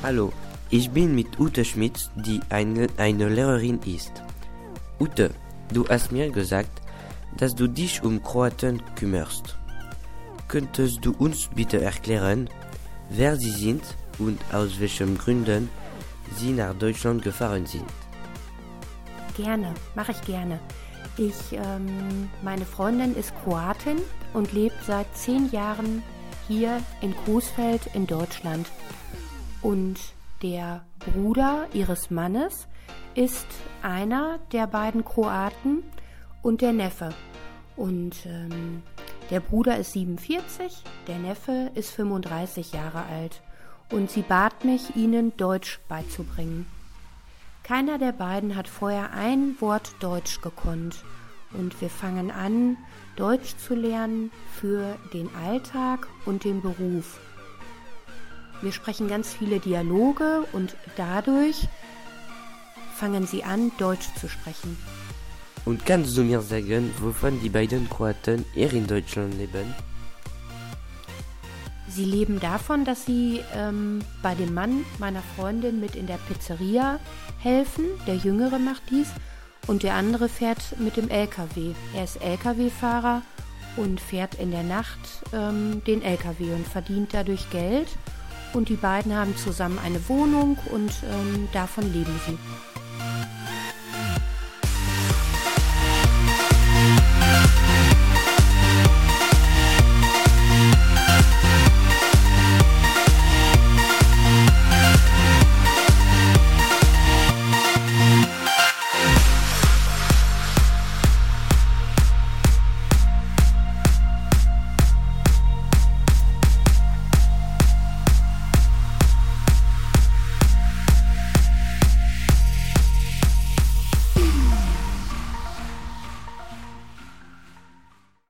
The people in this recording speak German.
Hallo, ich bin mit Ute Schmitz, die eine Lehrerin ist. Ute, du hast mir gesagt, dass du dich um Kroaten kümmerst. Könntest du uns bitte erklären, wer sie sind und aus welchen Gründen sie nach Deutschland gefahren sind? Gerne, mache ich gerne. Meine Freundin ist Kroatin und lebt seit 10 Jahren hier in Coesfeld in Deutschland. Und der Bruder ihres Mannes ist einer der beiden Kroaten und der Neffe. Und der Bruder ist 47, der Neffe ist 35 Jahre alt. Und sie bat mich, ihnen Deutsch beizubringen. Keiner der beiden hat vorher ein Wort Deutsch gekonnt. Und wir fangen an, Deutsch zu lernen für den Alltag und den Beruf. Wir sprechen ganz viele Dialoge und dadurch fangen sie an, Deutsch zu sprechen. Und kannst du mir sagen, wovon die beiden Kroaten hier in Deutschland leben? Sie leben davon, dass sie bei dem Mann meiner Freundin mit in der Pizzeria helfen. Der Jüngere macht dies und der andere fährt mit dem LKW. Er ist LKW-Fahrer und fährt in der Nacht den LKW und verdient dadurch Geld. Und die beiden haben zusammen eine Wohnung und davon leben sie.